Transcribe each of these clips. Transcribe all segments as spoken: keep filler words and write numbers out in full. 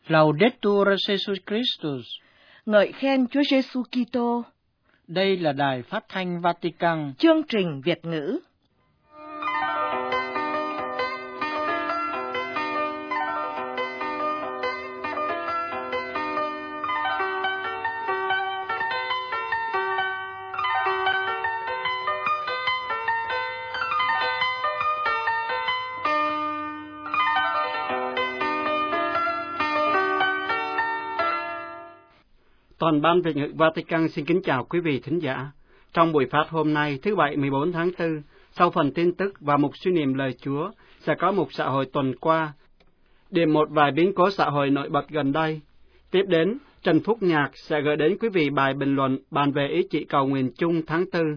Laudetur Jesus Christus. Ngợi khen Chúa Giêsu Kitô. Đây là Đài Phát thanh Vatican. Chương trình Việt ngữ. Toàn ban Việt ngữ Vatican xin kính chào quý vị thính giả. Trong buổi phát hôm nay, thứ Bảy mười bốn tháng tư, sau phần tin tức và mục suy niệm lời Chúa, sẽ có mục xã hội tuần qua, điểm một vài biến cố xã hội nổi bật gần đây. Tiếp đến, Trần Phúc Nhạc sẽ gửi đến quý vị bài bình luận bàn về ý chỉ cầu nguyện chung tháng tư.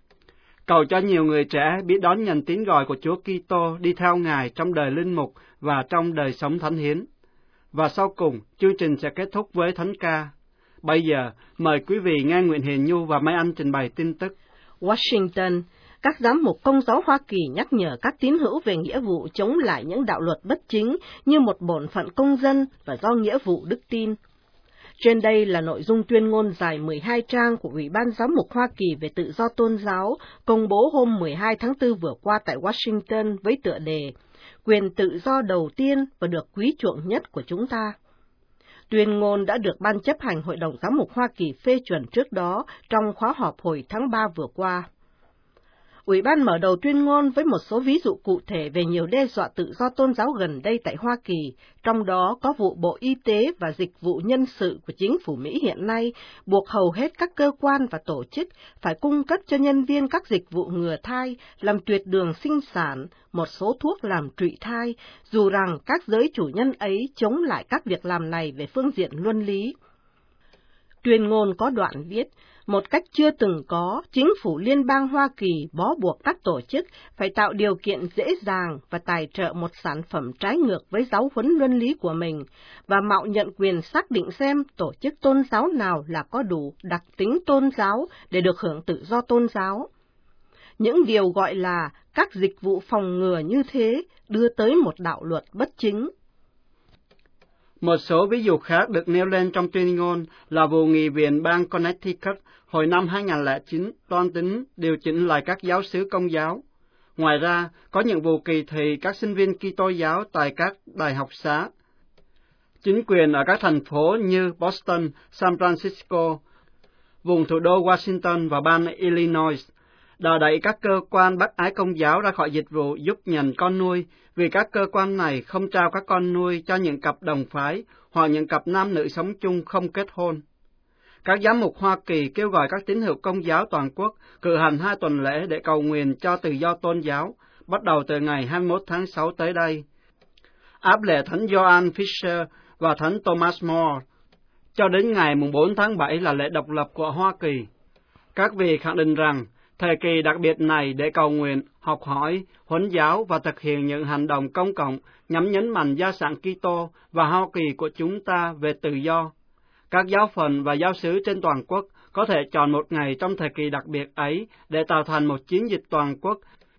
Cầu cho nhiều người trẻ biết đón nhận tín gọi của Chúa Kitô đi theo Ngài trong đời linh mục và trong đời sống thánh hiến. Và sau cùng, chương trình sẽ kết thúc với thánh ca. Bây giờ, mời quý vị nghe Nguyễn Hiền Nhu và Mai Anh trình bày tin tức. Washington, các giám mục Công giáo Hoa Kỳ nhắc nhở các tín hữu về nghĩa vụ chống lại những đạo luật bất chính như một bổn phận công dân và do nghĩa vụ đức tin. Trên đây là nội dung tuyên ngôn dài mười hai trang của Ủy ban Giám mục Hoa Kỳ về tự do tôn giáo, công bố hôm mười hai tháng tư vừa qua tại Washington với tựa đề Quyền tự do đầu tiên và được quý chuộng nhất của chúng ta. Tuyên ngôn đã được Ban chấp hành Hội đồng Giám mục Hoa Kỳ phê chuẩn trước đó trong khóa họp hồi tháng ba vừa qua. Ủy ban mở đầu tuyên ngôn với một số ví dụ cụ thể về nhiều đe dọa tự do tôn giáo gần đây tại Hoa Kỳ, trong đó có vụ Bộ Y tế và Dịch vụ Nhân sự của chính phủ Mỹ hiện nay buộc hầu hết các cơ quan và tổ chức phải cung cấp cho nhân viên các dịch vụ ngừa thai, làm tuyệt đường sinh sản, một số thuốc làm trụy thai, dù rằng các giới chủ nhân ấy chống lại các việc làm này về phương diện luân lý. Tuyên ngôn có đoạn viết, một cách chưa từng có, chính phủ liên bang Hoa Kỳ bó buộc các tổ chức phải tạo điều kiện dễ dàng và tài trợ một sản phẩm trái ngược với giáo huấn luân lý của mình, và mạo nhận quyền xác định xem tổ chức tôn giáo nào là có đủ đặc tính tôn giáo để được hưởng tự do tôn giáo. Những điều gọi là các dịch vụ phòng ngừa như thế đưa tới một đạo luật bất chính. Một số ví dụ khác được nêu lên trong tuyên ngôn là vụ nghị viện bang Connecticut hồi năm hai nghìn không trăm lẻ chín toan tính điều chỉnh lại các giáo xứ công giáo. Ngoài ra, có những vụ kỳ thị các sinh viên Kitô giáo tại các đại học xá. Chính quyền ở các thành phố như Boston, San Francisco, vùng thủ đô Washington và bang Illinois đã đẩy các cơ quan bác ái công giáo ra khỏi dịch vụ giúp nhận con nuôi vì các cơ quan này không trao các con nuôi cho những cặp đồng phái hoặc những cặp nam nữ sống chung không kết hôn. Các giám mục Hoa Kỳ kêu gọi các tín hữu công giáo toàn quốc cử hành hai tuần lễ để cầu nguyện cho tự do tôn giáo, bắt đầu từ ngày hai mươi mốt tháng sáu tới đây. Áp lễ Thánh Gioan Fisher và Thánh Thomas More, cho đến ngày bốn tháng bảy là lễ độc lập của Hoa Kỳ. Các vị khẳng định rằng, thời kỳ đặc biệt này để cầu nguyện, học hỏi, huấn giáo và thực hiện những hành động công cộng nhằm nhấn mạnh gia sản Kitô và Hoa Kỳ của chúng ta về tự do. Các giáo phận và giáo xứ trên toàn quốc có thể chọn một ngày trong thời kỳ đặc biệt ấy để tạo thành một chiến dịch toàn quốc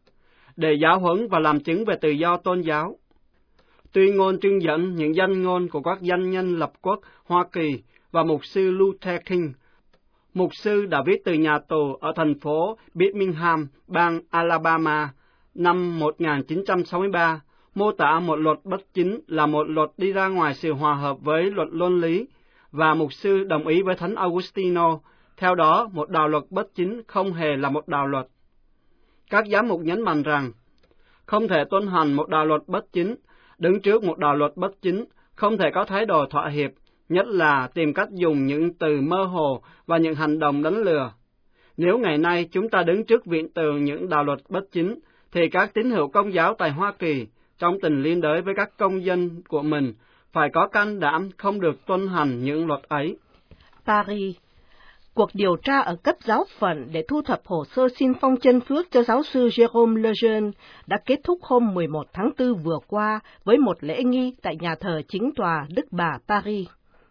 để giáo huấn và làm chứng về tự do tôn giáo. Tuyên ngôn trưng dẫn những danh ngôn của các danh nhân lập quốc Hoa Kỳ và mục sư Luther King. Mục sư đã viết từ nhà tù ở thành phố Birmingham, bang Alabama, năm một nghìn chín trăm sáu mươi ba, mô tả một luật bất chính là một luật đi ra ngoài sự hòa hợp với luật luân lý, và mục sư đồng ý với Thánh Augustino, theo đó một đạo luật bất chính không hề là một đạo luật. Các giám mục nhấn mạnh rằng, không thể tuân hành một đạo luật bất chính, đứng trước một đạo luật bất chính, không thể có thái độ thỏa hiệp, nhất là tìm cách dùng những từ mơ hồ và những hành động đánh lừa. Nếu ngày nay chúng ta đứng trước viện tường những đạo luật bất chính, thì các tín hữu công giáo tại Hoa Kỳ, trong tình liên đới với các công dân của mình, phải có can đảm không được tuân hành những luật ấy. Paris. Cuộc điều tra ở cấp giáo phận để thu thập hồ sơ xin phong chân phước cho giáo sư Jérôme Lejeune đã kết thúc hôm mười một tháng tư vừa qua với một lễ nghi tại nhà thờ chính tòa Đức Bà Paris.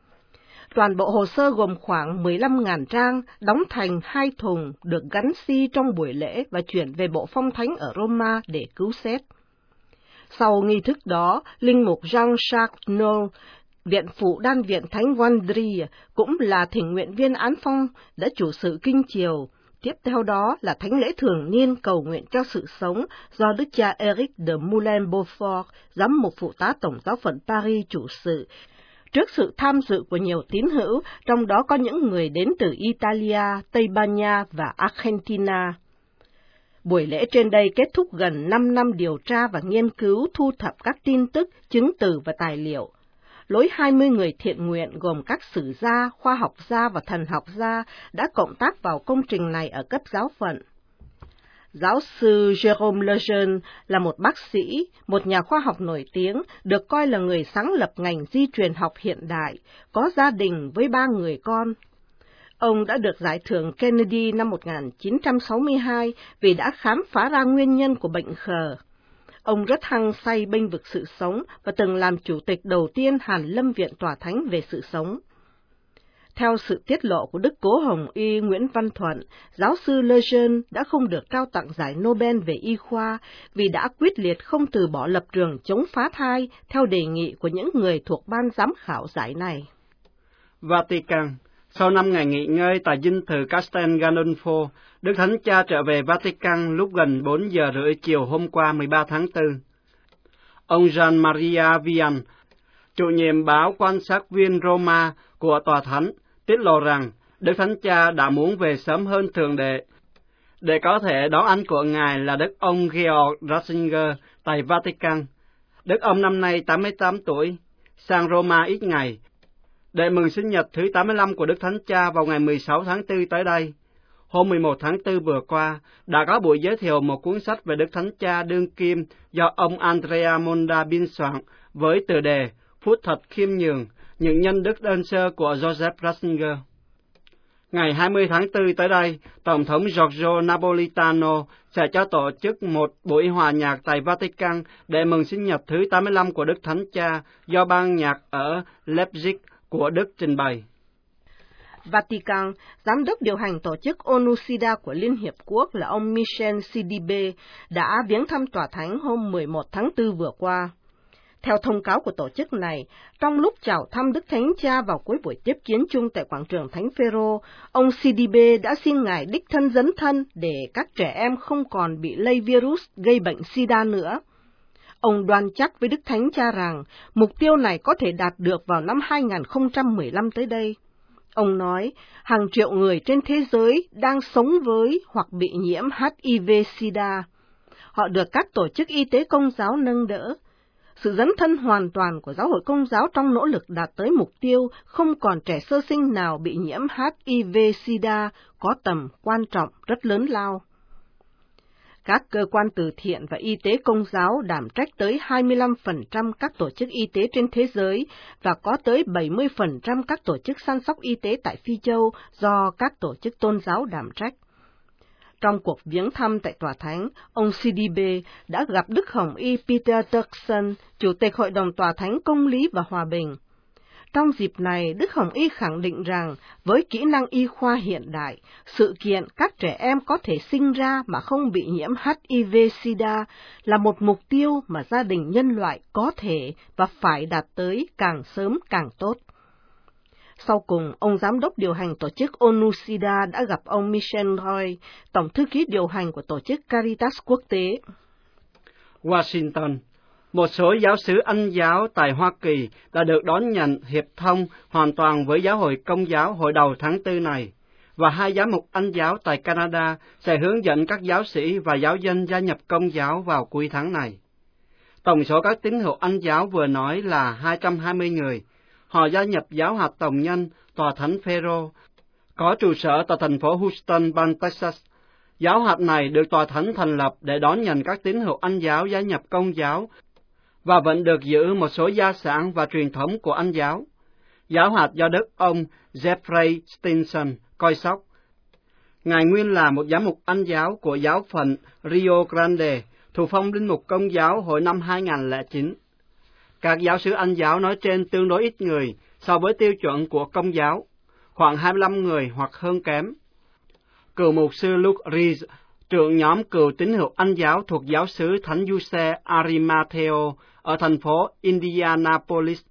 Toàn bộ hồ sơ gồm khoảng mười lăm nghìn trang, đóng thành hai thùng, được gắn xi trong buổi lễ và chuyển về Bộ Phong Thánh ở Roma để cứu xét. Sau nghi thức đó, linh mục Jean-Jacques Knoll, Viện phụ đan viện Thánh Wandri cũng là thỉnh nguyện viên án phong đã chủ sự kinh chiều. Tiếp theo đó là thánh lễ thường niên cầu nguyện cho sự sống do Đức cha Eric de Moulin-Beaufort, giám mục phụ tá Tổng giáo phận Paris chủ sự, trước sự tham dự của nhiều tín hữu, trong đó có những người đến từ Italia, Tây Ban Nha và Argentina. Buổi lễ trên đây kết thúc gần năm năm điều tra và nghiên cứu thu thập các tin tức, chứng từ và tài liệu. Lối hai mươi người thiện nguyện gồm các sử gia, khoa học gia và thần học gia đã cộng tác vào công trình này ở cấp giáo phận. Giáo sư Jérôme Lejeune là một bác sĩ, một nhà khoa học nổi tiếng, được coi là người sáng lập ngành di truyền học hiện đại, có gia đình với ba người con. Ông đã được giải thưởng Kennedy năm một nghìn chín trăm sáu mươi hai vì đã khám phá ra nguyên nhân của bệnh khờ. Ông rất hăng say bênh vực sự sống và từng làm chủ tịch đầu tiên Hàn Lâm Viện Tòa Thánh về sự sống. Theo sự tiết lộ của Đức Cố Hồng Y Nguyễn Văn Thuận, giáo sư Lejeune đã không được trao tặng giải Nobel về y khoa vì đã quyết liệt không từ bỏ lập trường chống phá thai theo đề nghị của những người thuộc ban giám khảo giải này. Vatican. Sau năm ngày nghỉ ngơi tại dinh thự Castel Gandolfo, Đức Thánh Cha trở về Vatican lúc gần bốn giờ rưỡi chiều hôm qua mười ba tháng tư. Ông Gian Maria Vian, chủ nhiệm báo quan sát viên Roma của Tòa Thánh, tiết lộ rằng Đức Thánh Cha đã muốn về sớm hơn thường lệ, để có thể đón anh của Ngài là Đức ông Georg Ratzinger tại Vatican. Đức ông năm nay tám mươi tám tuổi, sang Roma ít ngày, để mừng sinh nhật thứ tám mươi lăm của Đức Thánh Cha vào ngày mười sáu tháng tư tới đây. Hôm mười một tháng tư vừa qua, đã có buổi giới thiệu một cuốn sách về Đức Thánh Cha đương kim do ông Andrea Monda biên soạn với tựa đề Phút thật khiêm nhường, những nhân đức đơn sơ của Joseph Ratzinger. Ngày hai mươi tháng tư tới đây, Tổng thống Giorgio Napolitano sẽ cho tổ chức một buổi hòa nhạc tại Vatican để mừng sinh nhật thứ tám mươi lăm của Đức Thánh Cha do ban nhạc ở Leipzig của Đức trình bày. Vatican, giám đốc điều hành tổ chức ONU-SIDA của Liên Hiệp Quốc là ông Michel Sidibe đã viếng thăm Tòa Thánh hôm mười một tháng tư vừa qua. Theo thông cáo của tổ chức này, trong lúc chào thăm Đức Thánh Cha vào cuối buổi tiếp kiến chung tại quảng trường Thánh Phêrô, ông Sidibe đã xin Ngài đích thân dấn thân để các trẻ em không còn bị lây virus gây bệnh SIDA nữa. Ông đoan chắc với Đức Thánh Cha rằng mục tiêu này có thể đạt được vào năm hai nghìn không trăm mười lăm tới đây. Ông nói, hàng triệu người trên thế giới đang sống với hoặc bị nhiễm H I V-SIDA. Họ được các tổ chức y tế công giáo nâng đỡ. Sự dấn thân hoàn toàn của giáo hội công giáo trong nỗ lực đạt tới mục tiêu không còn trẻ sơ sinh nào bị nhiễm H I V-SIDA có tầm quan trọng rất lớn lao. Các cơ quan từ thiện và y tế công giáo đảm trách tới hai mươi lăm phần trăm các tổ chức y tế trên thế giới và có tới bảy mươi phần trăm các tổ chức săn sóc y tế tại Phi Châu do các tổ chức tôn giáo đảm trách. Trong cuộc viếng thăm tại Tòa Thánh, ông Sidibe đã gặp Đức Hồng Y Peter Turkson, Chủ tịch Hội đồng Tòa Thánh Công lý và Hòa bình. Trong dịp này, Đức Hồng Y khẳng định rằng với kỹ năng y khoa hiện đại, sự kiện các trẻ em có thể sinh ra mà không bị nhiễm H I V-SIDA là một mục tiêu mà gia đình nhân loại có thể và phải đạt tới càng sớm càng tốt. Sau cùng, ông Giám đốc điều hành tổ chức ONU-SIDA đã gặp ông Michel Roy, Tổng thư ký điều hành của tổ chức Caritas quốc tế. Washington. Một số giáo xứ Anh giáo tại Hoa Kỳ đã được đón nhận hiệp thông hoàn toàn với Giáo hội Công giáo hồi đầu tháng tư này, và hai giám mục Anh giáo tại Canada sẽ hướng dẫn các giáo sĩ và giáo dân gia nhập Công giáo vào cuối tháng này. Tổng số các tín hữu Anh giáo vừa nói là hai trăm hai mươi người. Họ gia nhập giáo hạt Tổng nhân Tòa Thánh Phêrô, có trụ sở tại thành phố Houston, bang Texas. Giáo hạt này được Tòa Thánh thành lập để đón nhận các tín hữu Anh giáo gia nhập Công giáo và vẫn được giữ một số gia sản và truyền thống của Anh giáo. Giáo hạt do Đức ông Jeffrey Stinson coi sóc. Ngài nguyên là một giám mục Anh giáo của giáo phận Rio Grande, thụ phong linh mục Công giáo hồi năm hai nghìn không trăm lẻ chín. Các giáo xứ Anh giáo nói trên tương đối ít người so với tiêu chuẩn của Công giáo, khoảng hai mươi lăm người hoặc hơn kém. Cựu mục sư Luke Rees, trưởng nhóm cựu tín hữu Anh giáo thuộc giáo xứ Thánh Giuse Arimatheo ở thành phố Indianapolis,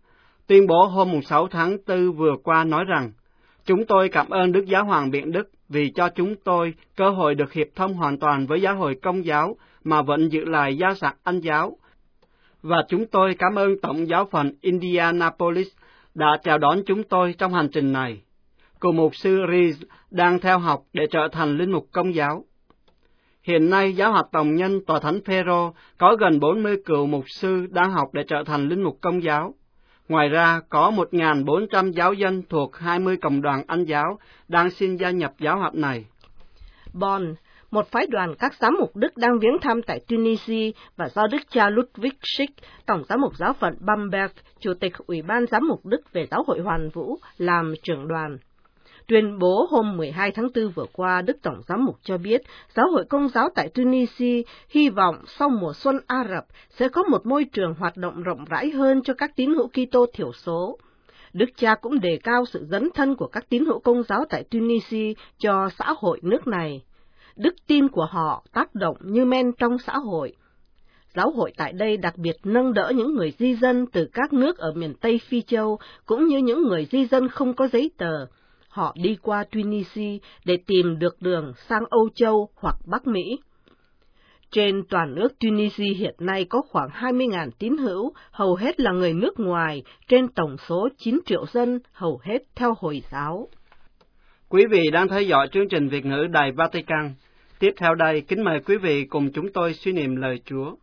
tuyên bố hôm sáu tháng tư vừa qua nói rằng, chúng tôi cảm ơn Đức Giáo hoàng Biện Đức vì cho chúng tôi cơ hội được hiệp thông hoàn toàn với giáo hội Công giáo mà vẫn giữ lại gia sản Anh giáo. Và chúng tôi cảm ơn Tổng giáo phận Indianapolis đã chào đón chúng tôi trong hành trình này. Cựu mục sư Rees đang theo học để trở thành linh mục Công giáo. Hiện nay, giáo hoạt đồng nhân Tòa Thánh Phêrô có gần bốn mươi cựu mục sư đang học để trở thành linh mục Công giáo. Ngoài ra, có một nghìn bốn trăm giáo dân thuộc hai mươi cộng đoàn Anh giáo đang xin gia nhập giáo hoạt này. Bonn, một phái đoàn các giám mục Đức đang viếng thăm tại Tunisia và do Đức cha Ludwig Schick, Tổng giám mục giáo phận Bamberg, Chủ tịch Ủy ban Giám mục Đức về Giáo hội Hoàn Vũ, làm trưởng đoàn. Tuyên bố hôm mười hai tháng tư vừa qua, Đức Tổng giám mục cho biết Giáo hội Công giáo tại Tunisia hy vọng sau mùa xuân Ả Rập sẽ có một môi trường hoạt động rộng rãi hơn cho các tín hữu Kitô thiểu số. Đức cha cũng đề cao sự dấn thân của các tín hữu Công giáo tại Tunisia cho xã hội nước này. Đức tin của họ tác động như men trong xã hội. Giáo hội tại đây đặc biệt nâng đỡ những người di dân từ các nước ở miền Tây Phi Châu, cũng như những người di dân không có giấy tờ. Họ đi qua Tunisia để tìm được đường sang Âu Châu hoặc Bắc Mỹ. Trên toàn nước Tunisia hiện nay có khoảng hai mươi nghìn tín hữu, hầu hết là người nước ngoài, trên tổng số chín triệu dân, hầu hết theo Hồi giáo. Quý vị đang theo dõi chương trình Việt ngữ Đài Vatican. Tiếp theo đây, kính mời quý vị cùng chúng tôi suy niệm lời Chúa.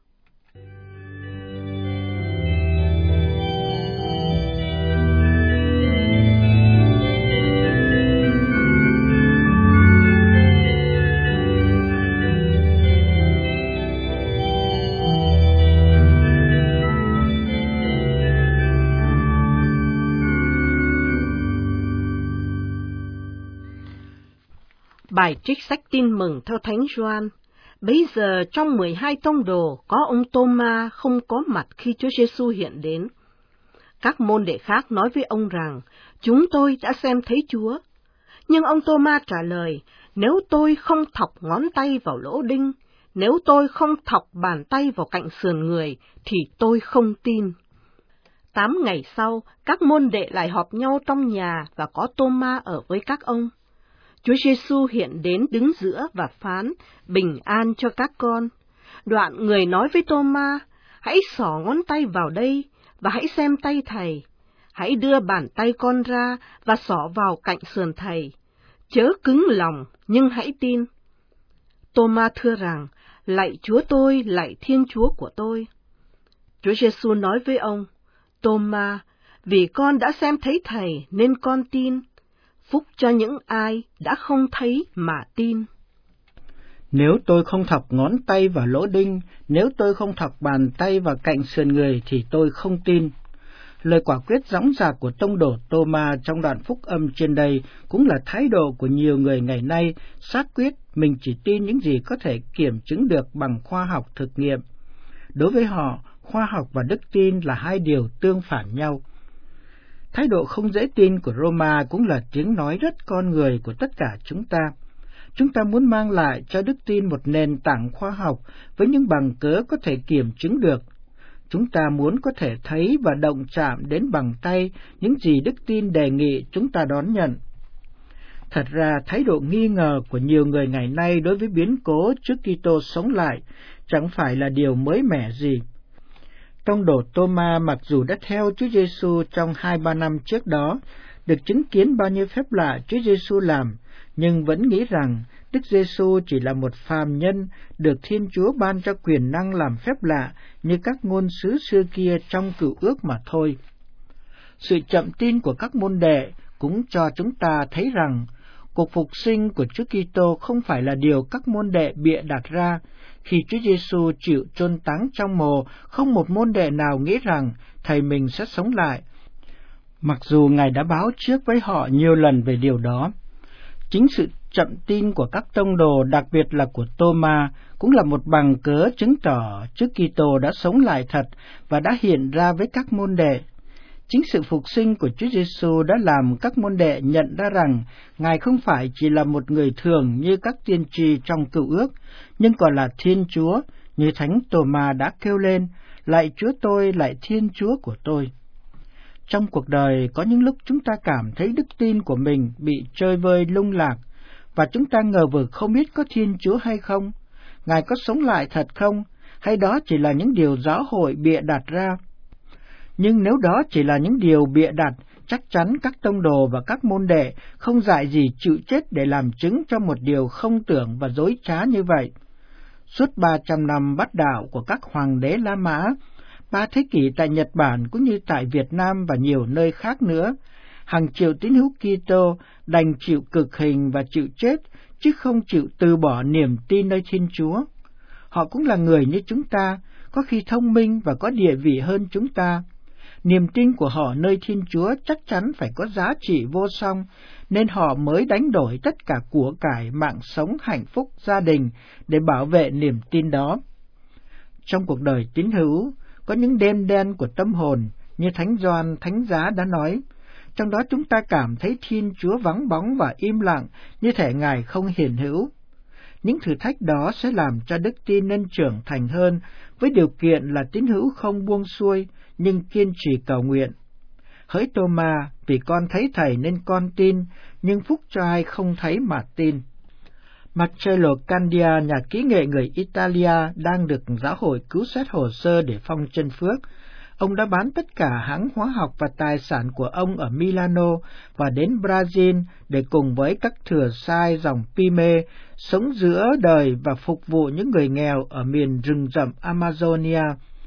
Bài trích sách Tin mừng theo Thánh Gioan. Bấy giờ trong mười hai tông đồ có ông Tô-ma không có mặt khi Chúa Giêsu hiện đến. Các môn đệ khác nói với ông rằng, chúng tôi đã xem thấy Chúa. Nhưng ông Tô-ma trả lời, nếu tôi không thọc ngón tay vào lỗ đinh, nếu tôi không thọc bàn tay vào cạnh sườn người, thì tôi không tin. Tám ngày sau, các môn đệ lại họp nhau trong nhà và có Tô-ma ở với các ông. Chúa Giêsu hiện đến đứng giữa và phán, bình an cho các con. Đoạn người nói với Tô-ma, hãy xỏ ngón tay vào đây, và hãy xem tay thầy. Hãy đưa bàn tay con ra, và xỏ vào cạnh sườn thầy. Chớ cứng lòng, nhưng hãy tin. Tô-ma thưa rằng, lạy Chúa tôi, lạy Thiên Chúa của tôi. Chúa Giêsu nói với ông, Tô-ma, vì con đã xem thấy thầy, nên con tin. Phúc cho những ai đã không thấy mà tin. Nếu tôi không thọc ngón tay vào lỗ đinh, nếu tôi không thọc bàn tay vào cạnh sườn người thì tôi không tin. Lời quả quyết dõng dạc của tông đồ Tô-ma trong đoạn phúc âm trên đây cũng là thái độ của nhiều người ngày nay, xác quyết mình chỉ tin những gì có thể kiểm chứng được bằng khoa học thực nghiệm. Đối với họ, khoa học và đức tin là hai điều tương phản nhau. Thái độ không dễ tin của Roma cũng là tiếng nói rất con người của tất cả chúng ta. Chúng ta muốn mang lại cho đức tin một nền tảng khoa học với những bằng cớ có thể kiểm chứng được. Chúng ta muốn có thể thấy và động chạm đến bằng tay những gì đức tin đề nghị chúng ta đón nhận. Thật ra, thái độ nghi ngờ của nhiều người ngày nay đối với biến cố trước Kitô sống lại chẳng phải là điều mới mẻ gì. Tông đồ Tô-ma mặc dù đã theo Chúa Giêsu trong hai ba năm trước đó, được chứng kiến bao nhiêu phép lạ Chúa Giêsu làm, nhưng vẫn nghĩ rằng Đức Giêsu chỉ là một phàm nhân được Thiên Chúa ban cho quyền năng làm phép lạ như các ngôn sứ xưa kia trong Cựu Ước mà thôi. Sự chậm tin của các môn đệ cũng cho chúng ta thấy rằng cuộc phục sinh của Chúa Kitô không phải là điều các môn đệ bịa đặt ra. Khi Chúa Giêsu chịu chôn táng trong mồ, không một môn đệ nào nghĩ rằng thầy mình sẽ sống lại, mặc dù Ngài đã báo trước với họ nhiều lần về điều đó. Chính sự chậm tin của các tông đồ, đặc biệt là của Tô-ma, cũng là một bằng cớ chứng tỏ Chúa Kitô đã sống lại thật và đã hiện ra với các môn đệ. Chính sự phục sinh của Chúa Giêsu đã làm các môn đệ nhận ra rằng Ngài không phải chỉ là một người thường như các tiên tri trong Cựu Ước, nhưng còn là Thiên Chúa, như Thánh Tô-ma đã kêu lên, lạy Chúa tôi, lạy Thiên Chúa của tôi. Trong cuộc đời có những lúc chúng ta cảm thấy đức tin của mình bị chơi vơi lung lạc, và chúng ta ngờ vực không biết có Thiên Chúa hay không, Ngài có sống lại thật không, hay đó chỉ là những điều giáo hội bịa đặt ra. Nhưng nếu đó chỉ là những điều bịa đặt, chắc chắn các tông đồ và các môn đệ không dại gì chịu chết để làm chứng cho một điều không tưởng và dối trá như vậy. Suốt ba trăm năm bắt đạo của các hoàng đế La Mã, ba thế kỷ tại Nhật Bản cũng như tại Việt Nam và nhiều nơi khác nữa, hàng triệu tín hữu Kitô đành chịu cực hình và chịu chết, chứ không chịu từ bỏ niềm tin nơi Thiên Chúa. Họ cũng là người như chúng ta, có khi thông minh và có địa vị hơn chúng ta. Niềm tin của họ nơi Thiên Chúa chắc chắn phải có giá trị vô song, nên họ mới đánh đổi tất cả của cải, mạng sống, hạnh phúc, gia đình để bảo vệ niềm tin đó. Trong cuộc đời tín hữu, có những đêm đen của tâm hồn, như Thánh Gioan Thánh Giá đã nói, trong đó chúng ta cảm thấy Thiên Chúa vắng bóng và im lặng, như thể Ngài không hiện hữu. Những thử thách đó sẽ làm cho đức tin nên trưởng thành hơn, với điều kiện là tín hữu không buông xuôi, nhưng kiên trì cầu nguyện. Hỡi Tô-ma, vì con thấy Thầy nên con tin, nhưng phúc cho ai không thấy mà tin. Marcello Candia, nhà kỹ nghệ người Italia, đang được giáo hội cứu xét hồ sơ để phong chân phước. Ông đã bán tất cả hãng hóa học và tài sản của ông ở Milano và đến Brazil để cùng với các thừa sai dòng Pime sống giữa đời và phục vụ những người nghèo ở miền rừng rậm Amazonia.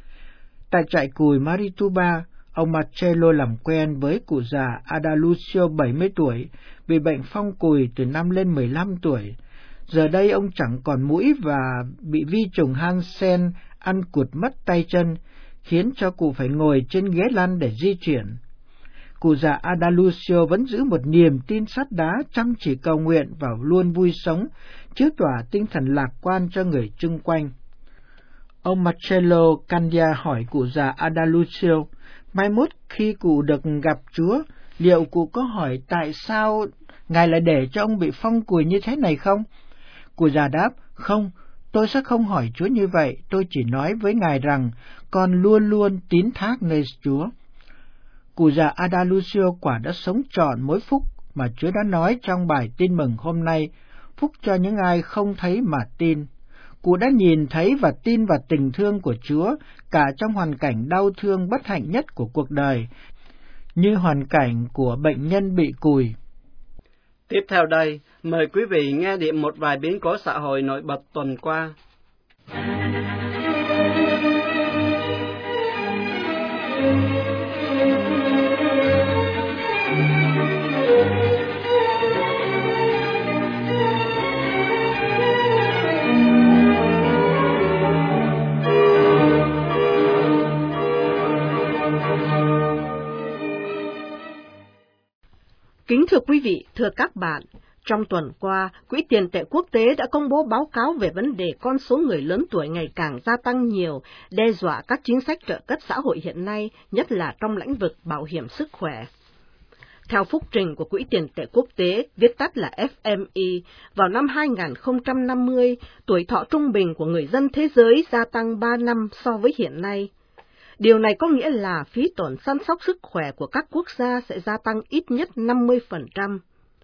Tại trại cùi Marituba, ông Marcello làm quen với cụ già Adalucio bảy mươi tuổi, bị bệnh phong cùi từ năm lên mười lăm tuổi. Giờ đây ông chẳng còn mũi và bị vi trùng Hansen ăn cụt mất tay chân, khiến cho cụ phải ngồi trên ghế lăn để di chuyển. Cụ già Adalucio vẫn giữ một niềm tin sắt đá, chăm chỉ cầu nguyện và luôn vui sống, chiếu tỏa tinh thần lạc quan cho người chung quanh. Ông Marcello Candia hỏi cụ già Adalucio, mai mốt khi cụ được gặp Chúa, liệu cụ có hỏi tại sao Ngài lại để cho ông bị phong cùi như thế này không? Cụ già đáp, không, tôi sẽ không hỏi Chúa như vậy, tôi chỉ nói với Ngài rằng con luôn luôn tín thác nơi Chúa. Cụ già Adalucio quả đã sống trọn mối phúc mà Chúa đã nói trong bài tin mừng hôm nay, phúc cho những ai không thấy mà tin. Cụ đã nhìn thấy và tin vào tình thương của Chúa cả trong hoàn cảnh đau thương bất hạnh nhất của cuộc đời, như hoàn cảnh của bệnh nhân bị cùi. Tiếp theo đây, mời quý vị nghe điểm một vài biến cố xã hội nổi bật tuần qua. Kính thưa quý vị, thưa các bạn, trong tuần qua, Quỹ tiền tệ quốc tế đã công bố báo cáo về vấn đề con số người lớn tuổi ngày càng gia tăng nhiều, đe dọa các chính sách trợ cấp xã hội hiện nay, nhất là trong lĩnh vực bảo hiểm sức khỏe. Theo phúc trình của Quỹ tiền tệ quốc tế, viết tắt là F M E, vào năm hai nghìn không trăm năm mươi, tuổi thọ trung bình của người dân thế giới gia tăng ba năm so với hiện nay. Điều này có nghĩa là phí tổn chăm sóc sức khỏe của các quốc gia sẽ gia tăng ít nhất năm mươi phần trăm.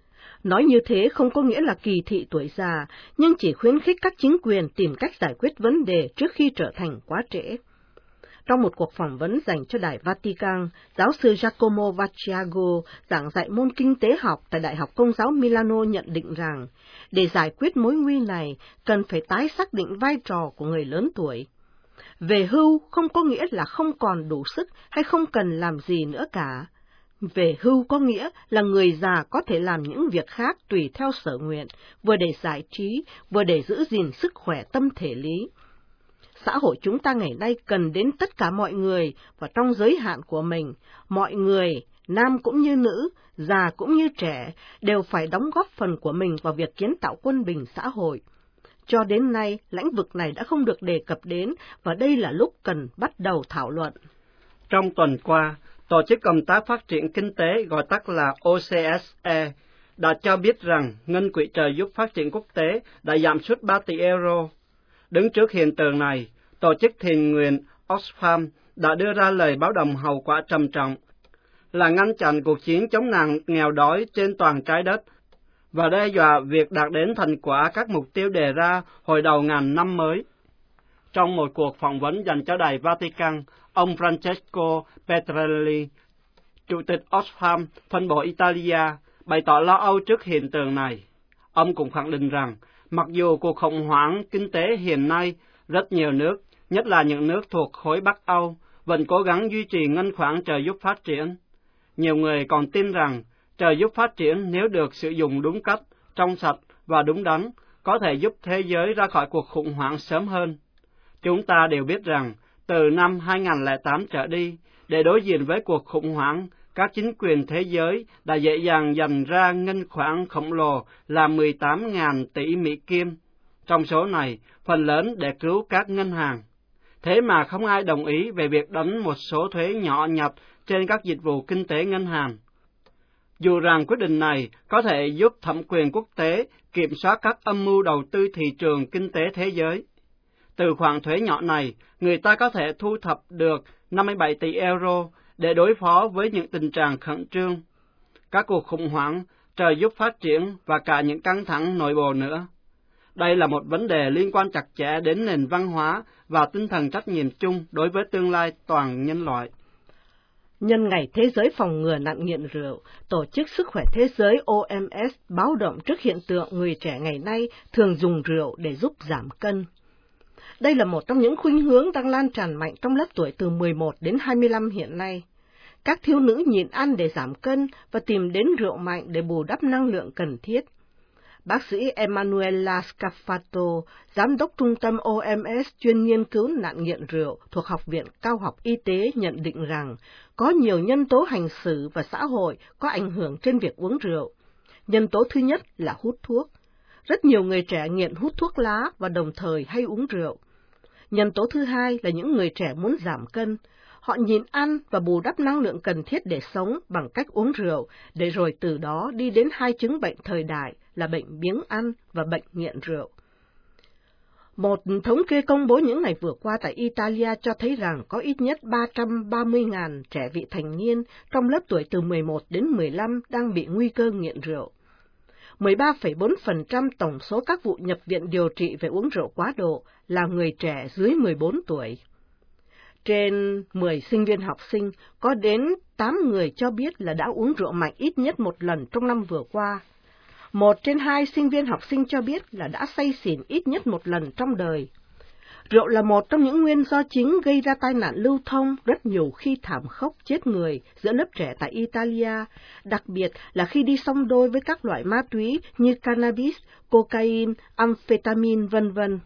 Nói như thế không có nghĩa là kỳ thị tuổi già, nhưng chỉ khuyến khích các chính quyền tìm cách giải quyết vấn đề trước khi trở thành quá trễ. Trong một cuộc phỏng vấn dành cho Đài Vatican, giáo sư Giacomo Vacciago, giảng dạy môn kinh tế học tại Đại học Công giáo Milano nhận định rằng, để giải quyết mối nguy này, cần phải tái xác định vai trò của người lớn tuổi. Về hưu không có nghĩa là không còn đủ sức hay không cần làm gì nữa cả. Về hưu có nghĩa là người già có thể làm những việc khác tùy theo sở nguyện, vừa để giải trí, vừa để giữ gìn sức khỏe tâm thể lý. Xã hội chúng ta ngày nay cần đến tất cả mọi người, và trong giới hạn của mình, mọi người, nam cũng như nữ, già cũng như trẻ, đều phải đóng góp phần của mình vào việc kiến tạo quân bình xã hội. Cho đến nay, lĩnh vực này đã không được đề cập đến, và đây là lúc cần bắt đầu thảo luận. Trong tuần qua, Tổ chức Công tác Phát triển Kinh tế, gọi tắt là O C S E, đã cho biết rằng ngân quỹ trợ giúp phát triển quốc tế đã giảm sút ba tỷ euro. Đứng trước hiện tượng này, Tổ chức thiện nguyện Oxfam đã đưa ra lời báo động hậu quả trầm trọng. là ngăn chặn cuộc chiến chống nạn nghèo đói trên toàn trái đất và đe dọa việc đạt đến thành quả các mục tiêu đề ra hồi đầu ngàn năm mới. Trong một cuộc phỏng vấn dành cho Đài Vatican, ông Francesco Petrelli, Chủ tịch Oxfam, phân bộ Italia, bày tỏ lo âu trước hiện tượng này. Ông cũng khẳng định rằng, mặc dù cuộc khủng hoảng kinh tế hiện nay, rất nhiều nước, nhất là những nước thuộc khối Bắc Âu, vẫn cố gắng duy trì ngân khoản trợ giúp phát triển. Nhiều người còn tin rằng, trợ giúp phát triển nếu được sử dụng đúng cách, trong sạch và đúng đắn, có thể giúp thế giới ra khỏi cuộc khủng hoảng sớm hơn. Chúng ta đều biết rằng, từ năm hai không không tám trở đi, để đối diện với cuộc khủng hoảng, các chính quyền thế giới đã dễ dàng dành ra ngân khoản khổng lồ là mười tám nghìn tỷ Mỹ Kim. Trong số này, phần lớn để cứu các ngân hàng. Thế mà không ai đồng ý về việc đánh một số thuế nhỏ nhặt trên các dịch vụ kinh tế ngân hàng. Dù rằng quyết định này có thể giúp thẩm quyền quốc tế kiểm soát các âm mưu đầu tư thị trường kinh tế thế giới. Từ khoản thuế nhỏ này, người ta có thể thu thập được năm mươi bảy tỷ euro để đối phó với những tình trạng khẩn trương, các cuộc khủng hoảng, trợ giúp phát triển và cả những căng thẳng nội bộ nữa. Đây là một vấn đề liên quan chặt chẽ đến nền văn hóa và tinh thần trách nhiệm chung đối với tương lai toàn nhân loại. Nhân ngày Thế giới phòng ngừa nạn nghiện rượu, Tổ chức Sức khỏe Thế giới O M S báo động trước hiện tượng người trẻ ngày nay thường dùng rượu để giúp giảm cân. Đây là một trong những khuynh hướng đang lan tràn mạnh trong lớp tuổi từ mười một đến hai mươi lăm hiện nay. Các thiếu nữ nhịn ăn để giảm cân và tìm đến rượu mạnh để bù đắp năng lượng cần thiết. Bác sĩ Emanuela Scafato, giám đốc trung tâm O M S chuyên nghiên cứu nạn nghiện rượu thuộc Học viện Cao học Y tế nhận định rằng có nhiều nhân tố hành xử và xã hội có ảnh hưởng trên việc uống rượu. Nhân tố thứ nhất là hút thuốc. Rất nhiều người trẻ nghiện hút thuốc lá và đồng thời hay uống rượu. Nhân tố thứ hai là những người trẻ muốn giảm cân. Họ nhịn ăn và bù đắp năng lượng cần thiết để sống bằng cách uống rượu, để rồi từ đó đi đến hai chứng bệnh thời đại là bệnh biếng ăn và bệnh nghiện rượu. Một thống kê công bố những ngày vừa qua tại Italia cho thấy rằng có ít nhất ba trăm ba mươi nghìn trẻ vị thành niên trong lớp tuổi từ mười một đến mười lăm đang bị nguy cơ nghiện rượu. mười ba phẩy bốn phần trăm tổng số các vụ nhập viện điều trị về uống rượu quá độ là người trẻ dưới mười bốn tuổi. Trên mười sinh viên học sinh, có đến tám người cho biết là đã uống rượu mạnh ít nhất một lần trong năm vừa qua. Một trên hai sinh viên học sinh cho biết là đã say xỉn ít nhất một lần trong đời. Rượu là một trong những nguyên do chính gây ra tai nạn lưu thông rất nhiều khi thảm khốc chết người giữa lớp trẻ tại Italia, đặc biệt là khi đi song đôi với các loại ma túy như cannabis, cocaine, amphetamine, vân vân.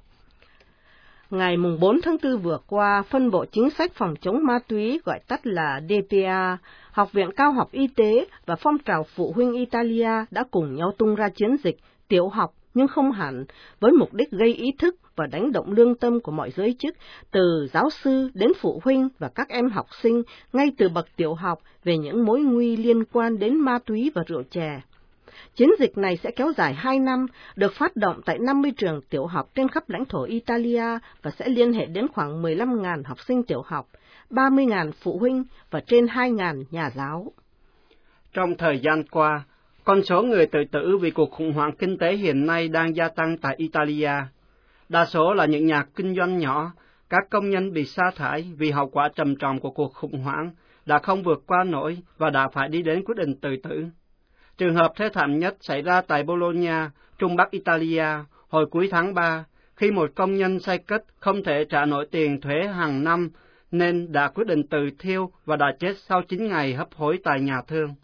Ngày bốn tháng tư vừa qua, phân bộ chính sách phòng chống ma túy gọi tắt là D P A, Học viện Cao học Y tế và phong trào phụ huynh Italia đã cùng nhau tung ra chiến dịch tiểu học nhưng không hẳn, với mục đích gây ý thức và đánh động lương tâm của mọi giới chức, từ giáo sư đến phụ huynh và các em học sinh ngay từ bậc tiểu học về những mối nguy liên quan đến ma túy và rượu chè. Chiến dịch này sẽ kéo dài hai năm, được phát động tại năm mươi trường tiểu học trên khắp lãnh thổ Italia và sẽ liên hệ đến khoảng mười lăm nghìn học sinh tiểu học, ba mươi nghìn phụ huynh và trên hai nghìn nhà giáo. Trong thời gian qua, con số người tự tử vì cuộc khủng hoảng kinh tế hiện nay đang gia tăng tại Italia. Đa số là những nhà kinh doanh nhỏ, các công nhân bị sa thải vì hậu quả trầm trọng của cuộc khủng hoảng, đã không vượt qua nổi và đã phải đi đến quyết định tự tử. Trường hợp thê thảm nhất xảy ra tại Bologna, Trung Bắc Italia, hồi cuối tháng ba, khi một công nhân xây cất không thể trả nổi tiền thuế hàng năm, nên đã quyết định tự thiêu và đã chết sau chín ngày hấp hối tại nhà thương.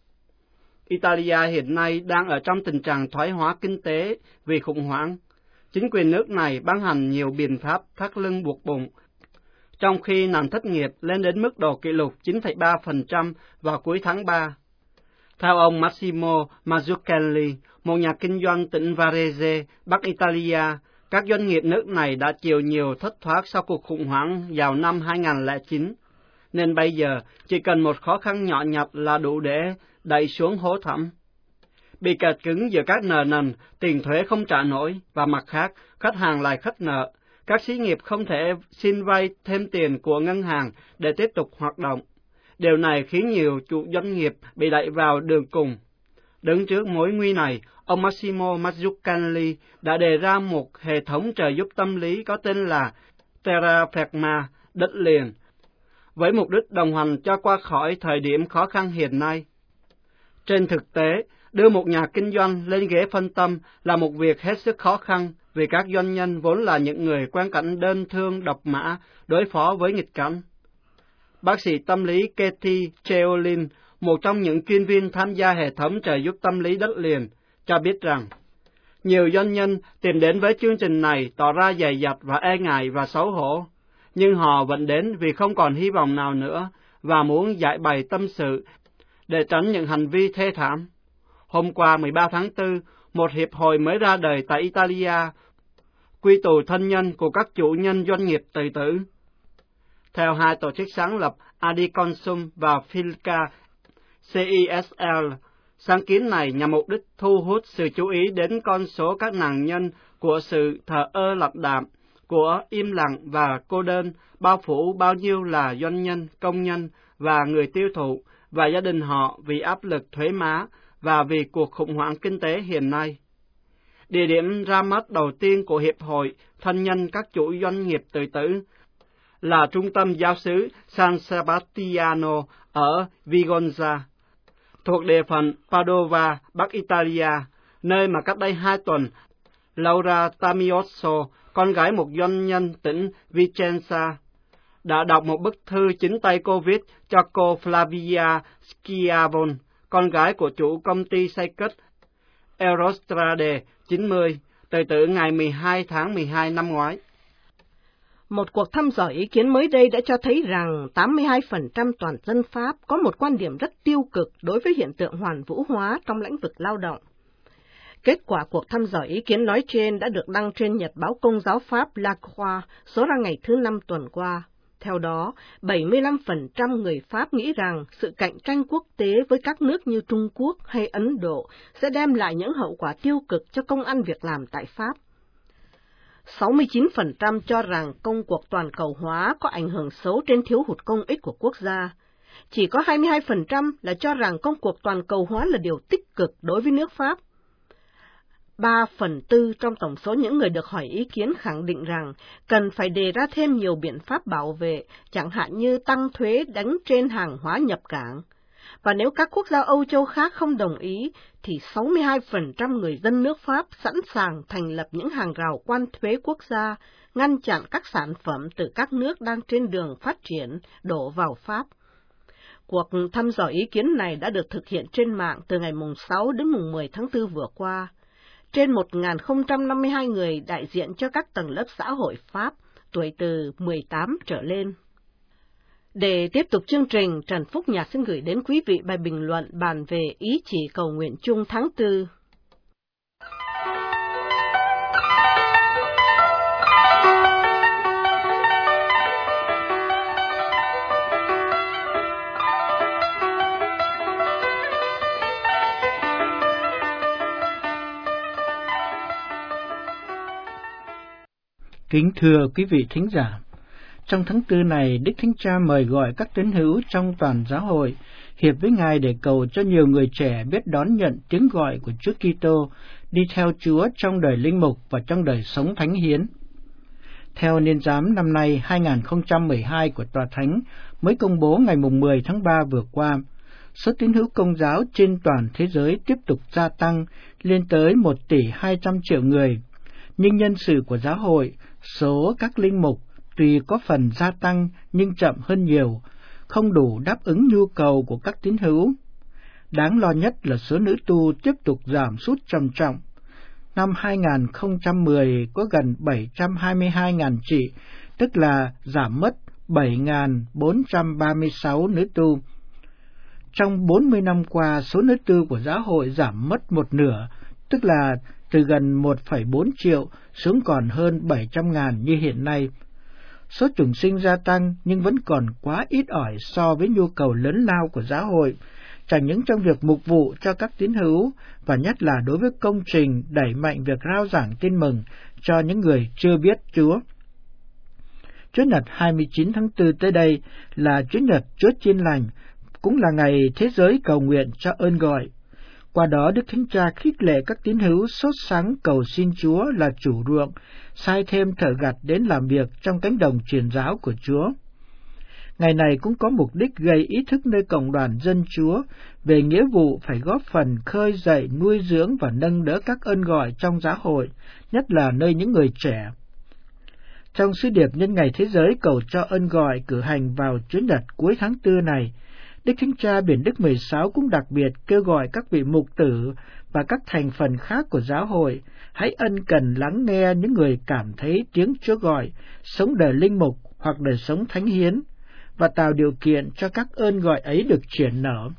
Italia hiện nay đang ở trong tình trạng thoái hóa kinh tế vì khủng hoảng. Chính quyền nước này ban hành nhiều biện pháp thắt lưng buộc bụng, trong khi nạn thất nghiệp lên đến mức độ kỷ lục chín phẩy ba phần trăm vào cuối tháng ba. Theo ông Massimo Mazzucchelli, một nhà kinh doanh tỉnh Varese, Bắc Italia, các doanh nghiệp nước này đã chịu nhiều thất thoát sau cuộc khủng hoảng vào năm hai không không chín, nên bây giờ chỉ cần một khó khăn nhỏ nhặt là đủ để đẩy xuống hố thẳm. Bị kẹt cứng giữa các nợ nần, tiền thuế không trả nổi, và mặt khác, khách hàng lại khất nợ. Các xí nghiệp không thể xin vay thêm tiền của ngân hàng để tiếp tục hoạt động. Điều này khiến nhiều chủ doanh nghiệp bị đẩy vào đường cùng. Đứng trước mối nguy này, ông Massimo Mazzucchelli đã đề ra một hệ thống trợ giúp tâm lý có tên là Terra Firma, đất liền, với mục đích đồng hành cho qua khỏi thời điểm khó khăn hiện nay. Trên thực tế, đưa một nhà kinh doanh lên ghế phân tâm là một việc hết sức khó khăn, vì các doanh nhân vốn là những người quen cảnh đơn thương độc mã đối phó với nghịch cảnh. Bác sĩ tâm lý Katie Cheolin, một trong những chuyên viên tham gia hệ thống trợ giúp tâm lý đất liền, cho biết rằng, nhiều doanh nhân tìm đến với chương trình này tỏ ra dè dặt và e ngại và xấu hổ, nhưng họ vẫn đến vì không còn hy vọng nào nữa và muốn giải bày tâm sự để tránh những hành vi thê thảm. Hôm qua mười ba tháng tư, một hiệp hội mới ra đời tại Italia quy tụ thân nhân của các chủ nhân doanh nghiệp tự tử. Theo hai tổ chức sáng lập Adiconsum và Filca xê i ét lờ, sáng kiến này nhằm mục đích thu hút sự chú ý đến con số các nạn nhân của sự thờ ơ lặp đạm, của im lặng và cô đơn, bao phủ bao nhiêu là doanh nhân, công nhân và người tiêu thụ và gia đình họ vì áp lực thuế má và vì cuộc khủng hoảng kinh tế hiện nay. Địa điểm ra mắt đầu tiên của Hiệp hội Thân nhân các chủ doanh nghiệp tự tử là Trung tâm Giáo xứ San Sebastiano ở Vigonza, thuộc địa phận Padova, Bắc Italia, nơi mà cách đây hai tuần, Laura Tamioso, con gái một doanh nhân tỉnh Vicenza, đã đọc một bức thư chính tay cô viết cho cô Flavia Schiavone, con gái của chủ công ty xây cất Eurostrade chín mươi, tự tử ngày mười hai tháng mười hai năm ngoái. Một cuộc thăm dò ý kiến mới đây đã cho thấy rằng tám mươi hai phần trăm toàn dân Pháp có một quan điểm rất tiêu cực đối với hiện tượng hoàn vũ hóa trong lĩnh vực lao động. Kết quả cuộc thăm dò ý kiến nói trên đã được đăng trên Nhật báo Công giáo Pháp La Croix số ra ngày thứ năm tuần qua. Theo đó, bảy mươi lăm phần trăm người Pháp nghĩ rằng sự cạnh tranh quốc tế với các nước như Trung Quốc hay Ấn Độ sẽ đem lại những hậu quả tiêu cực cho công ăn việc làm tại Pháp. sáu mươi chín phần trăm cho rằng công cuộc toàn cầu hóa có ảnh hưởng xấu trên thiếu hụt công ích của quốc gia. Chỉ có hai mươi hai phần trăm là cho rằng công cuộc toàn cầu hóa là điều tích cực đối với nước Pháp. Ba phần tư trong tổng số những người được hỏi ý kiến khẳng định rằng cần phải đề ra thêm nhiều biện pháp bảo vệ, chẳng hạn như tăng thuế đánh trên hàng hóa nhập cảng. Và nếu các quốc gia Âu Châu khác không đồng ý, thì sáu mươi hai phần trăm người dân nước Pháp sẵn sàng thành lập những hàng rào quan thuế quốc gia, ngăn chặn các sản phẩm từ các nước đang trên đường phát triển đổ vào Pháp. Cuộc thăm dò ý kiến này đã được thực hiện trên mạng từ ngày sáu đến mười tháng tư vừa qua. Trên một nghìn không trăm năm mươi hai người đại diện cho các tầng lớp xã hội Pháp, tuổi từ mười tám trở lên. Để tiếp tục chương trình, Trần Phúc Nhạc xin gửi đến quý vị bài bình luận bàn về ý chỉ cầu nguyện chung tháng tư. Kính thưa quý vị thính giả, trong tháng tư này, Đức Thánh Cha mời gọi các tín hữu trong toàn giáo hội hiệp với Ngài để cầu cho nhiều người trẻ biết đón nhận tiếng gọi của Chúa Kitô, đi theo Chúa trong đời linh mục và trong đời sống thánh hiến. Theo niên giám năm nay hai nghìn không trăm mười hai của Tòa Thánh mới công bố ngày mười tháng ba vừa qua, số tín hữu Công giáo trên toàn thế giới tiếp tục gia tăng lên tới một tỷ hai trăm triệu người. Nhưng nhân sự của giáo hội, số các linh mục tuy có phần gia tăng nhưng chậm hơn nhiều, không đủ đáp ứng nhu cầu của các tín hữu. Đáng lo nhất là số nữ tu tiếp tục giảm sút trầm trọng. Năm hai nghìn không trăm mười có gần bảy trăm hai mươi hai nghìn chị, tức là giảm mất bảy nghìn bốn trăm ba mươi sáu nữ tu. Trong bốn mươi năm qua, số nữ tu của giáo hội giảm mất một nửa, tức là từ gần một phẩy bốn triệu xuống còn hơn bảy trăm ngàn như hiện nay. Số chủng sinh gia tăng nhưng vẫn còn quá ít ỏi so với nhu cầu lớn lao của giáo hội, chẳng những trong việc mục vụ cho các tín hữu, và nhất là đối với công trình đẩy mạnh việc rao giảng tin mừng cho những người chưa biết Chúa. Chủ nhật hai mươi chín tháng tư tới đây là Chủ nhật Chúa Chiên Lành, cũng là ngày thế giới cầu nguyện cho ơn gọi. Qua đó, Đức Thánh Cha khích lệ các tín hữu sốt sắng cầu xin Chúa là chủ ruộng, sai thêm thợ gặt đến làm việc trong cánh đồng truyền giáo của Chúa. Ngày này cũng có mục đích gây ý thức nơi cộng đoàn dân Chúa về nghĩa vụ phải góp phần khơi dậy, nuôi dưỡng và nâng đỡ các ơn gọi trong giáo hội, nhất là nơi những người trẻ. Trong sứ điệp nhân ngày thế giới cầu cho ơn gọi cử hành vào Chủ nhật cuối tháng tư này, Đức Thánh Cha Biển Đức mười sáu cũng đặc biệt kêu gọi các vị mục tử và các thành phần khác của giáo hội hãy ân cần lắng nghe những người cảm thấy tiếng Chúa gọi, sống đời linh mục hoặc đời sống thánh hiến, và tạo điều kiện cho các ơn gọi ấy được triển nở.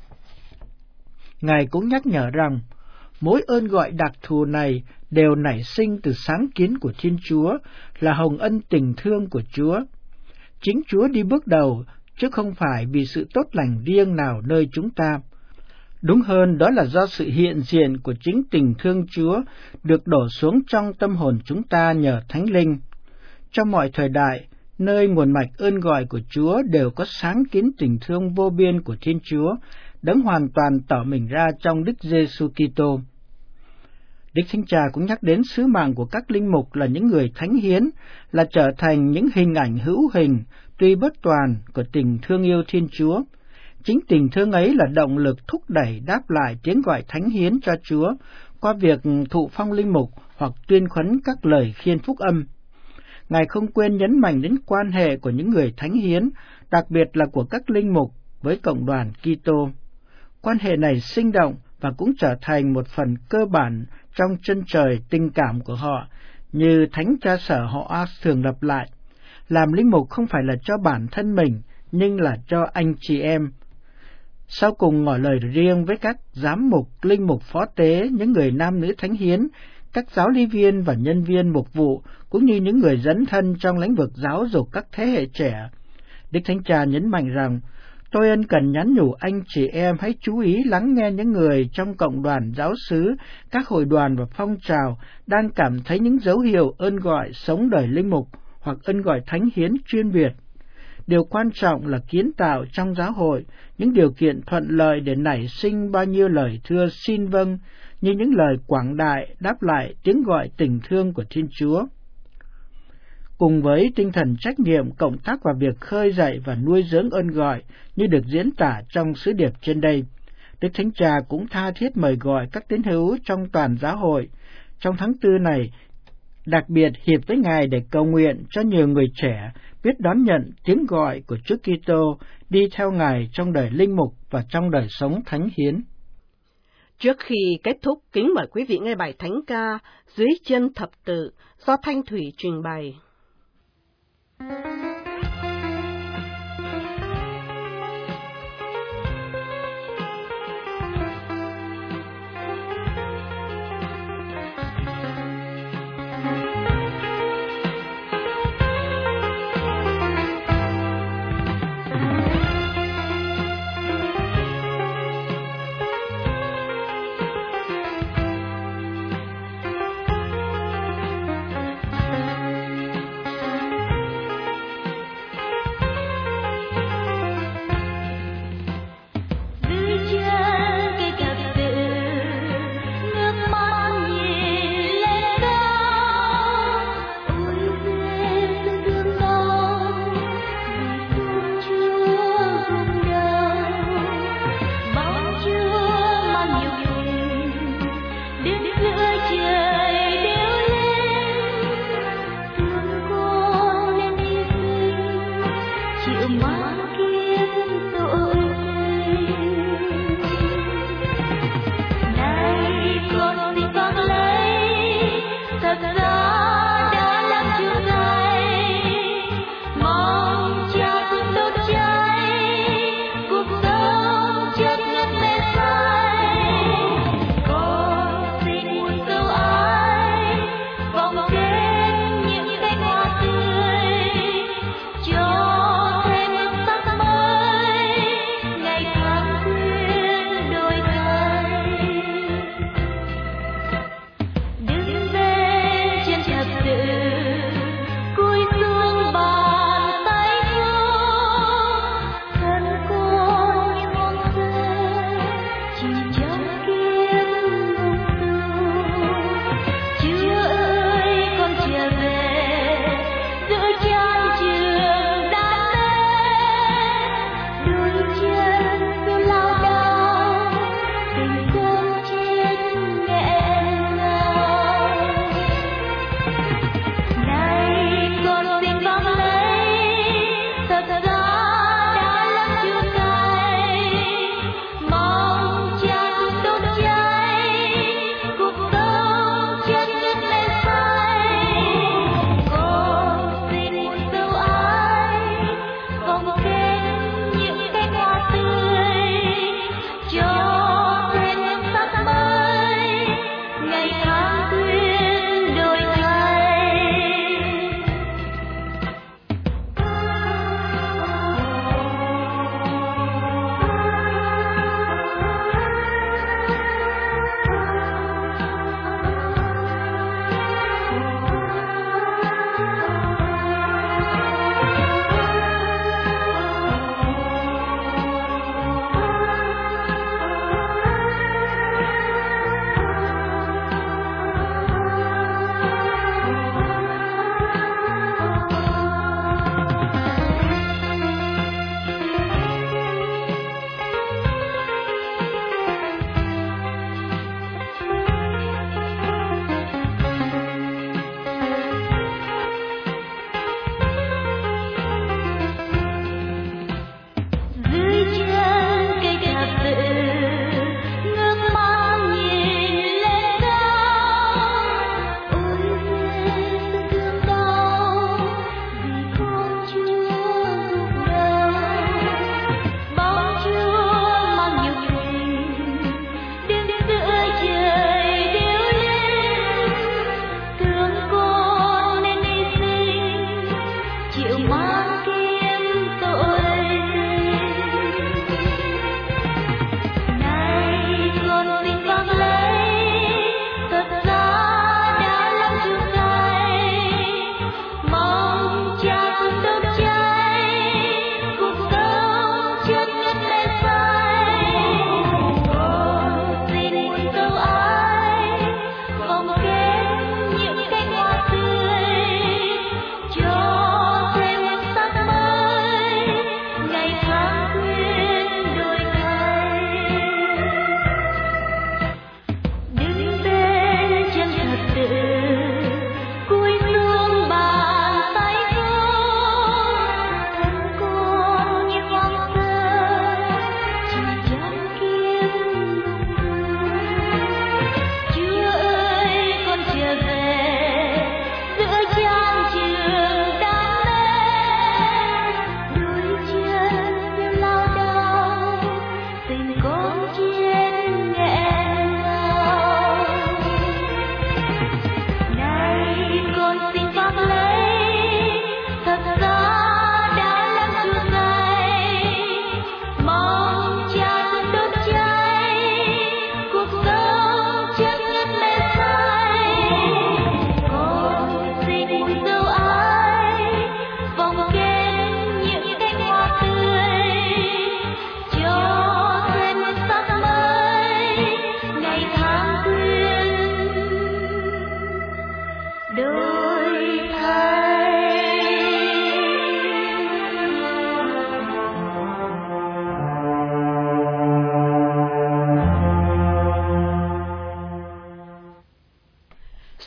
Ngài cũng nhắc nhở rằng, mỗi ơn gọi đặc thù này đều nảy sinh từ sáng kiến của Thiên Chúa, là hồng ân tình thương của Chúa. Chính Chúa đi bước đầu, chứ không phải vì sự tốt lành riêng nào nơi chúng ta. Đúng hơn, đó là do sự hiện diện của chính tình thương Chúa được đổ xuống trong tâm hồn chúng ta nhờ Thánh Linh. Trong mọi thời đại, nơi nguồn mạch ơn gọi của Chúa đều có sáng kiến tình thương vô biên của Thiên Chúa, đấng hoàn toàn tỏ mình ra trong Đức Giêsu Kitô. Đức Thánh Cha cũng nhắc đến sứ mạng của các linh mục là những người thánh hiến, là trở thành những hình ảnh hữu hình, tuy bất toàn, của tình thương yêu Thiên Chúa. Chính tình thương ấy là động lực thúc đẩy đáp lại tiếng gọi thánh hiến cho Chúa qua việc thụ phong linh mục hoặc tuyên khấn các lời khiên phúc âm. Ngài không quên nhấn mạnh đến quan hệ của những người thánh hiến, đặc biệt là của các linh mục với cộng đoàn Kitô. Quan hệ này sinh động và cũng trở thành một phần cơ bản trong chân trời tình cảm của họ, như Thánh Cha Sở họ thường lặp lại: làm linh mục không phải là cho bản thân mình, nhưng là cho anh chị em. Sau cùng ngỏ lời riêng với các giám mục, linh mục phó tế, những người nam nữ thánh hiến, các giáo lý viên và nhân viên mục vụ, cũng như những người dấn thân trong lĩnh vực giáo dục các thế hệ trẻ. Đức Thánh Cha nhấn mạnh rằng, tôi ân cần nhắn nhủ anh chị em hãy chú ý lắng nghe những người trong cộng đoàn giáo xứ, các hội đoàn và phong trào đang cảm thấy những dấu hiệu ơn gọi sống đời linh mục hoặc ơn gọi thánh hiến chuyên biệt. Điều quan trọng là kiến tạo trong giáo hội những điều kiện thuận lợi để nảy sinh bao nhiêu lời thưa xin vâng, như những lời quảng đại đáp lại tiếng gọi tình thương của Thiên Chúa. Cùng với tinh thần trách nhiệm cộng tác vào việc khơi dậy và nuôi dưỡng ơn gọi như được diễn tả trong sứ điệp trên đây, Đức Thánh Cha cũng tha thiết mời gọi các tín hữu trong toàn giáo hội trong tháng tư này đặc biệt hiệp với Ngài để cầu nguyện cho nhiều người trẻ biết đón nhận tiếng gọi của Chúa Kitô, đi theo Ngài trong đời linh mục và trong đời sống thánh hiến. Trước khi kết thúc, kính mời quý vị nghe bài thánh ca Dưới chân thập tự do Thanh Thủy trình bày.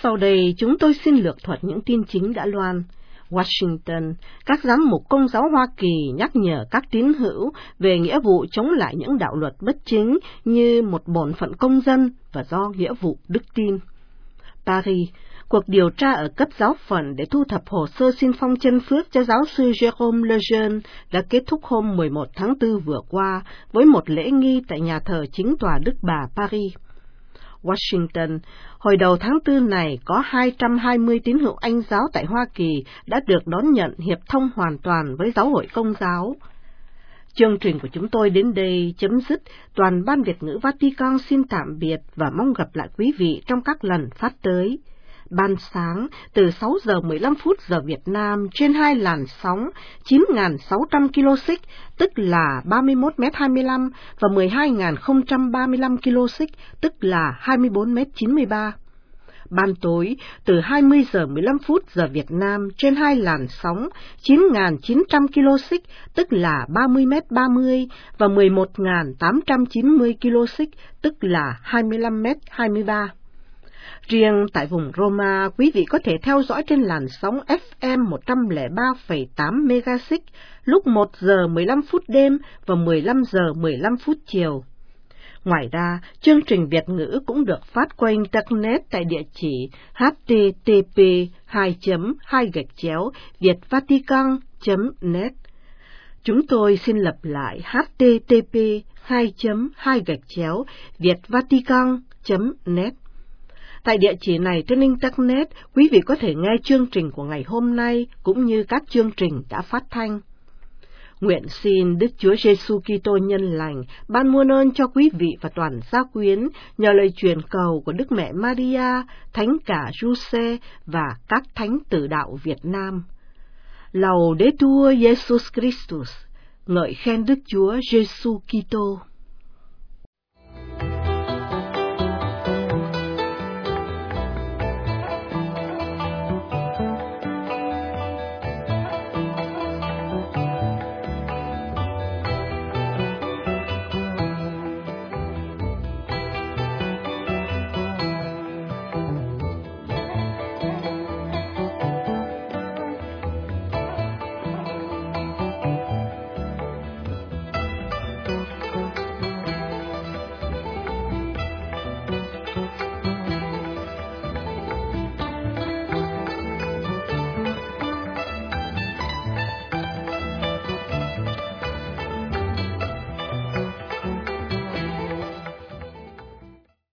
Sau đây, chúng tôi xin lược thuật những tin chính đã loan. Washington, các giám mục Công giáo Hoa Kỳ nhắc nhở các tín hữu về nghĩa vụ chống lại những đạo luật bất chính như một bổn phận công dân và do nghĩa vụ đức tin. Paris, cuộc điều tra ở cấp giáo phận để thu thập hồ sơ xin phong chân phước cho giáo sư Jérôme Lejeune đã kết thúc hôm mười một tháng tư vừa qua với một lễ nghi tại nhà thờ chính tòa Đức Bà Paris. Washington, hồi đầu tháng tư này có hai trăm hai mươi tín hữu Anh giáo tại Hoa Kỳ đã được đón nhận hiệp thông hoàn toàn với giáo hội Công giáo. Chương trình của chúng tôi đến đây chấm dứt. Toàn ban Việt ngữ Vatican xin tạm biệt và mong gặp lại quý vị trong các lần phát tới. Ban sáng từ sáu giờ mười lăm phút giờ Việt Nam trên hai làn sóng chín nghìn sáu trăm ki lô xích, tức là ba mươi mốt mét hai mươi lăm, và mười hai nghìn không trăm ba mươi lăm ki lô xích, tức là hai mươi bốn mét chín mươi ba. Ban tối từ hai mươi giờ mười lăm phút giờ Việt Nam trên hai làn sóng chín nghìn chín trăm ki lô xích, tức là ba mươi mét ba mươi, và mười một nghìn tám trăm chín mươi ki lô xích, tức là hai mươi lăm mét hai mươi ba. Riêng tại vùng Roma, quý vị có thể theo dõi trên làn sóng ép em một trăm lẻ ba phẩy tám MHz lúc một giờ mười lăm phút đêm và mười lăm giờ mười lăm phút chiều. Ngoài ra, chương trình Việt ngữ cũng được phát qua Internet tại địa chỉ h t t p hai chấm hai gạch chéo vietvatican chấm net. Chúng tôi xin lặp lại h t t p hai chấm hai gạch chéo vietvatican chấm net. Tại địa chỉ này trên Internet, quý vị có thể nghe chương trình của ngày hôm nay cũng như các chương trình đã phát thanh. Nguyện xin Đức Chúa Giêsu Kitô nhân lành ban muôn ơn cho quý vị và toàn gia quyến nhờ lời truyền cầu của Đức Mẹ Maria, Thánh cả Giuse và các thánh tử đạo Việt Nam. Laudetur Jesus Christus, ngợi khen Đức Chúa Giêsu Kitô.